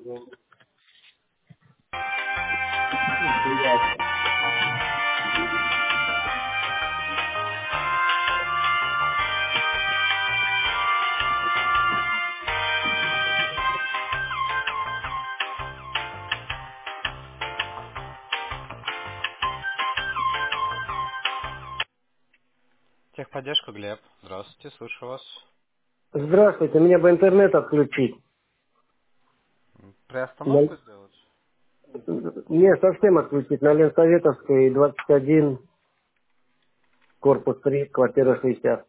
Техподдержка, Глеб. Здравствуйте, слышу вас. Здравствуйте, мне бы интернет отключить. Приостановку сделать? Не, совсем отключить. На Ленсоветовской 21, корпус 3, квартира 60.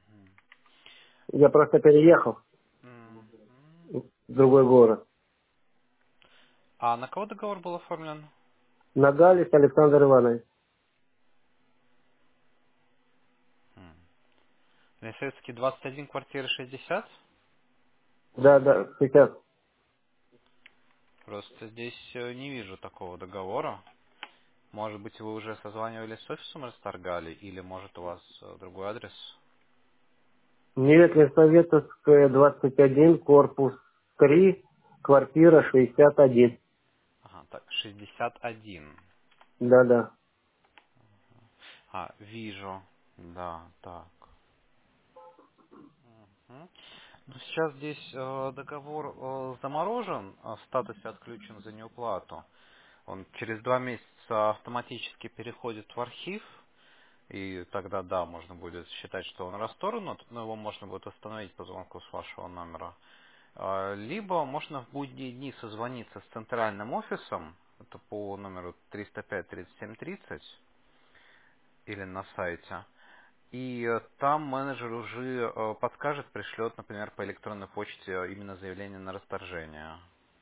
Я просто переехал Мгм. в другой город. А на кого договор был оформлен? Нагалис Александр Иванович. Ленсоветский 21, квартира 60? Да, да, сейчас. Просто здесь не вижу такого договора. Может быть, вы уже созванивались с офисом расторгали, или может у вас другой адрес? Нет, Ленсоветовская 21, корпус 3, квартира 61. Ага, так, 61. Да, да. Вижу. Да, так. Мгм. Ну, сейчас здесь договор заморожен, в статусе отключен за неуплату. Он через 2 месяца автоматически переходит в архив, и тогда, да, можно будет считать, что он расторгнут, но его можно будет остановить по звонку с вашего номера. Либо можно в будние дни созвониться с центральным офисом, это по номеру 305-3730 или на сайте, и там менеджер уже подскажет, пришлет, например, по электронной почте именно заявление на расторжение.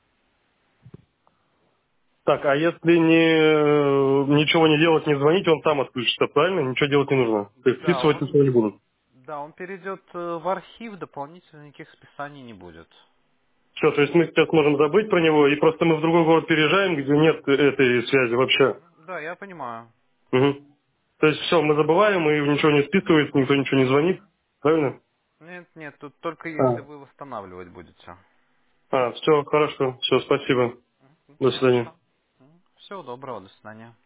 Так, а если ничего не делать, не звонить, он сам отключится, правильно? Ничего делать не нужно. То есть Да, списывать ничего не буду. он перейдет в архив, дополнительно никаких списаний не будет. Все, то есть мы сейчас можем забыть про него, и просто мы в другой город переезжаем, где нет этой связи вообще. Да, я понимаю. Мгм. То есть все, мы забываем, и ничего не списывается, никто ничего не звонит. Правильно? Нет, нет, тут только если А, вы восстанавливать будете. все, хорошо. Все, спасибо. До Не за свидания. что. Всего доброго, до свидания.